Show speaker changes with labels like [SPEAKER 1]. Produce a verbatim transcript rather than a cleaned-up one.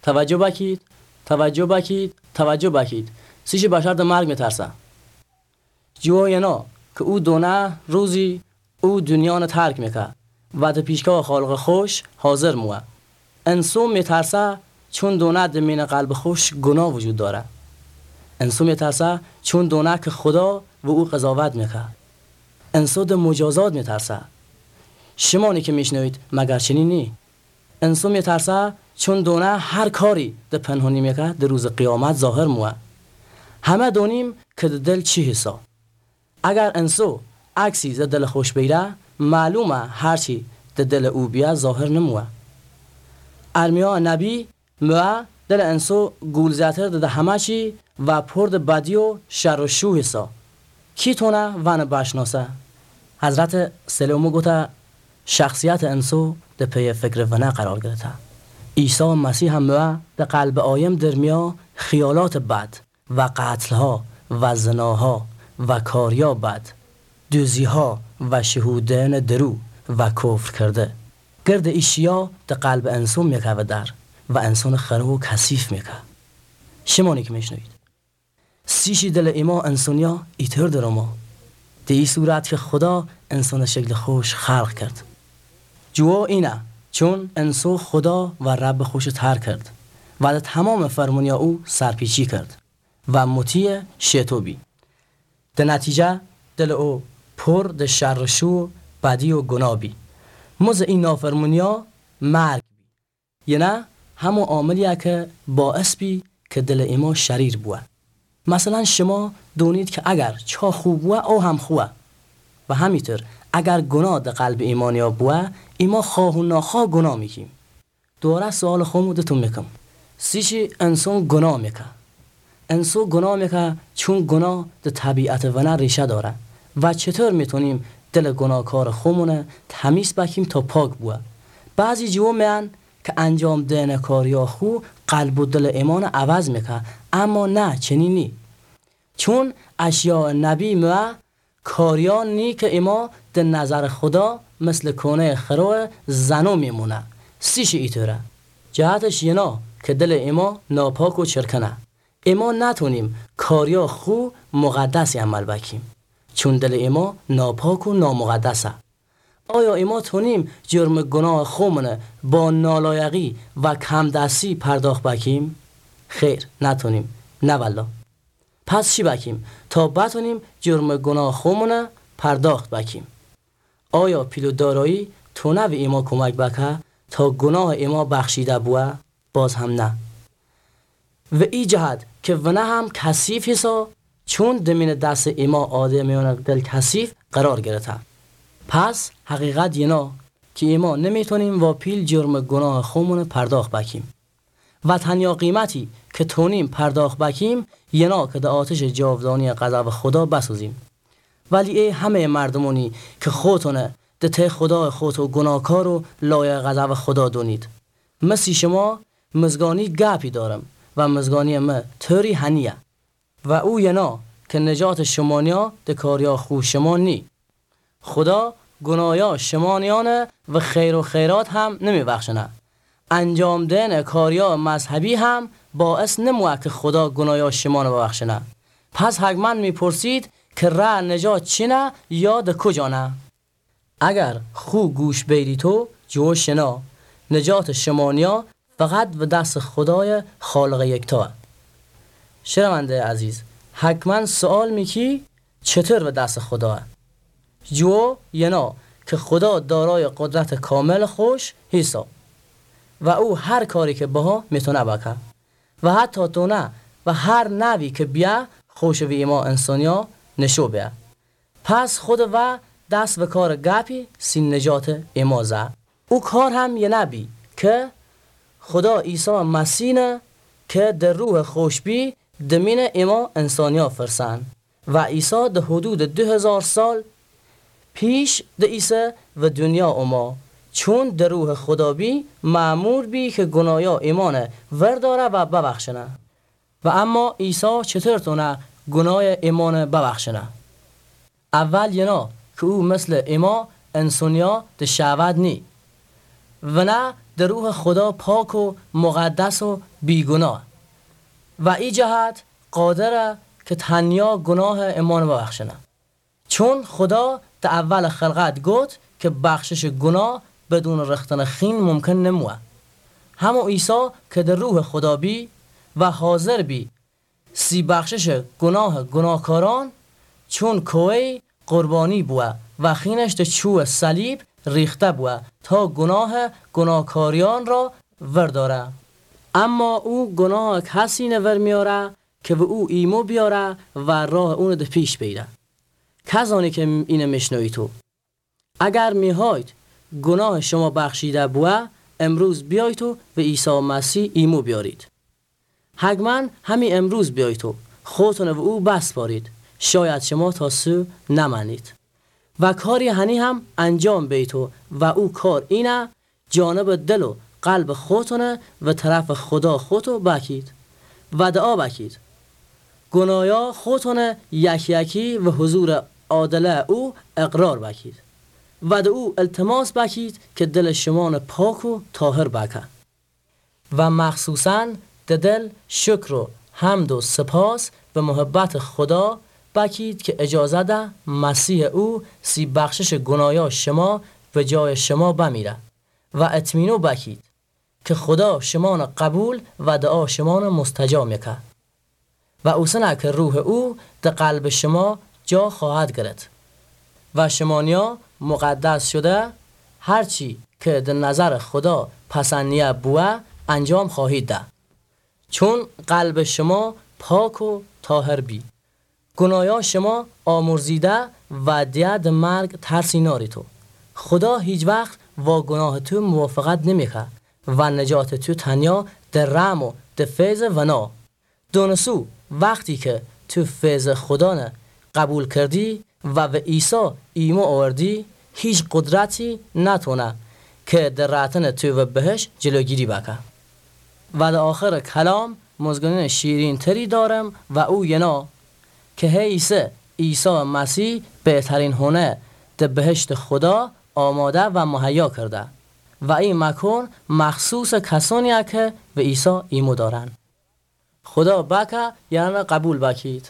[SPEAKER 1] توجه بکید توجه بکید توجه بکید سیش بشر ده مرگ میترسه جوا ینا که او دونه روزی او دنیا ترک میکه و ده پیشگاه خالق خوش حاضر موه. انسان میترسه چون دونه دمین قلب خوش گناه وجود داره. انسان میترسه چون دونه که خدا و او قضاوت میکه. انسان ده مجازات میترسه. شمانی که میشنوید مگر چنین نی؟ انسان میترسه چون دونه هر کاری ده پنهانی میکه ده روز قیامت ظاهر موه. همه دونیم که ده دل چی حسا. اگر انسان عکسی ز دل خوش بیره معلومه هرچی ده دل او بیا ظاهر نموه. ارمیا نبی موه دل انسان گولزتر ده همه چی و پرد بدی و شر و شو حسا. کی تونه ون بشناسه؟ حضرت سلیمو گوته شخصیت انسان ده پی فکر ونه قرار گرفته. عیسی مسیح هم موه ده قلب آیم درمیا خیالات بد و قتلها و زناها و کاریا بد، دوزیها و شهودن درو و کفر کرده. گرد ایشیا ده قلب انسان میکه و در و انسان خرو کثیف میکه. شمانی که میشنوید سیشی دل ایما انسانیا ایتر در ما ده ای صورت که خدا انسان شکل خوش خلق کرد. جوا اینه چون انسان خدا و رب خوش تر کرد و ده تمام فرمانیا او سرپیچی کرد و مطیع شیطوبی. ده نتیجه دل او پر ده شر و شو بدی و گناه بی. مز این نافرمانیا مرگ بی. یه نه همون عاملیه که باعث بی که دل ایما شریر بوه. مثلا شما دونید که اگر چا خوب بوه او هم خوبه و همینطور اگر گناه ده قلب ایمانیا بوه ایما خواه و ناخواه گناه میکیم. دوره سوال خودتون میکم سیشی انسان گناه میکه. انسان گناه میکه چون گناه ده طبیعت ونه ریشه داره و چطور میتونیم دل گناهکار خودمونه تمیز بکیم تا پاک بوه. بعضی جوا میان که انجام دهن کاریا خو قلب و دل ایمان عوض میکه، اما نه چنین نی. چون اشیاء نبی موه کاریا نی که ایما ده نظر خدا مثل کونه خروه زنو میمونه. سیش ایتوره جهتش ینا که دل ایما ناپاک و چرکنه. ایما نتونیم کاریا خو مقدسی عمل بکیم چون دل ایما ناپاک و نامقدسه. آیا ایما تونیم جرم گناه خومنه با نالایقی و کمدستی پرداخت بکیم؟ خیر نتونیم، نه والله. پس چی بکیم تا بتونیم جرم گناه خومنه پرداخت بکیم؟ آیا پیلو دارایی تونه به ایما کمک بکه تا گناه ایما بخشیده بوه؟ باز هم نه. و ای جهت که ونه هم کثیف حسا چون دمین دست ایما آدمیان دل کثیف قرار گرفته. پس حقیقت ینا که ایما نمیتونیم و پیل جرم گناه خودمون پرداخت بکیم و تنها قیمتی که تونیم پرداخت بکیم ینا که در آتش جاودانی غضب خدا بسوزیم. ولی ای همه مردمونی که خودتونه ده ته خدا خود و گناهکار و لایق غضب خدا دونید. مثل شما مزگانی گپی دارم و مزگانی ما طوری هنیه و او ینا که نجات شمانیا ده کاریا خو شما نی. خدا گنایا شمانیانه و خیر و خیرات هم نمی بخشنه. انجام دهن کاریا مذهبی هم باعث نموه که خدا گنایا شمانه ببخشنه. پس حتما می پرسید که ره نجات چینه یا ده کجانه؟ اگر خو گوش بیری تو جو شنا نجات شمانیا فقط و دست خدای خالق یکتا. شنونده عزیز حتما سوال میکی چطور و دست خداه؟ جو ینا که خدا دارای قدرت کامل خوش حساب و او هر کاری که بها میتونه بکه و حتی تو نه و هر نوی که بیا خوش و ایما انسانیا نشو بیا. پس خود و دست و کار گپی سین نجات ایما زه. او کار هم یه نبی که خدا عیسی مسیح که در روح خوشبی دمین ایما انسانیا فرسن و عیسی ده حدود دو هزار سال پیش ده عیسی و دنیا اما چون در روح خدا بی معمور بی که گنایا ایمان ورداره و ببخشنه. و اما عیسی چطور تونه گناه ایمان ببخشنه؟ اول ینا که او مثل ایما انسانیا ده شهوت نی و نه در روح خدا پاک و مقدس و بیگناه و ای جهت قادره که تنیا گناه امان ببخشنه. چون خدا در اول خلقت گفت که بخشش گناه بدون رختن خین ممکن نموه. همو عیسی که در روح خدا بی و حاضر بی سی بخشش گناه گناهکاران چون کوی قربانی بوه و خینش در چوه صلیب ریخته بوه تا گناه گناهکاریان را ورداره. اما او گناه کسی نور میاره که به او ایمو بیاره و راه اون ده پیش بیره. کسانی که اینه مشنوی تو، اگر میهاید گناه شما بخشیده بوه، امروز بیایید و به عیسی مسیح ایمو بیارید. حتما همین امروز بیایید تو خودتون و او بس بارید، شاید شما تا سو نمانید و کاری هنی هم انجام بیتو و او کار اینه جانب دل و قلب خودتونه و طرف خدا خودتو بکید و دعا بکید. گنایا خودتونه یکی یکی و حضور عادله او اقرار بکید و د او التماس بکید که دل شما پاک و طاهر بکه و مخصوصاً د دل شکر و حمد و سپاس به محبت خدا بکید که اجازه ده مسیح او سی بخشش گنایا شما به جای شما بمیره و اطمینو بکید که خدا شما قبول و دعا شما مستجاب میکه و اوسنه که روح او در قلب شما جا خواهد گرفت و شمانیا مقدس شده هرچی که در نظر خدا پسندیه بوه انجام خواهید ده، چون قلب شما پاک و طاهر بی. گنایا شما آمرزیده و دیاد مرگ ترسی ناری تو. خدا هیچ وقت با گناه تو موافقت نمیکه و نجات تو تنیا در رحم و در فیض و نا. دونسو وقتی که تو فیض خدا نه قبول کردی و به عیسی ایمو آوردی، هیچ قدرتی نتونه که در راتن تو و بهش جلوگیری بکه. و در آخر کلام مزگانین شیرین تری دارم و او ینا که عیسی عیسی مسیح بهترین هونه در بهشت خدا آماده و مهیا کرده و این مکان مخصوص کسانی که به عیسی ایمو دارن. خدا بکه یعنی قبول بکید.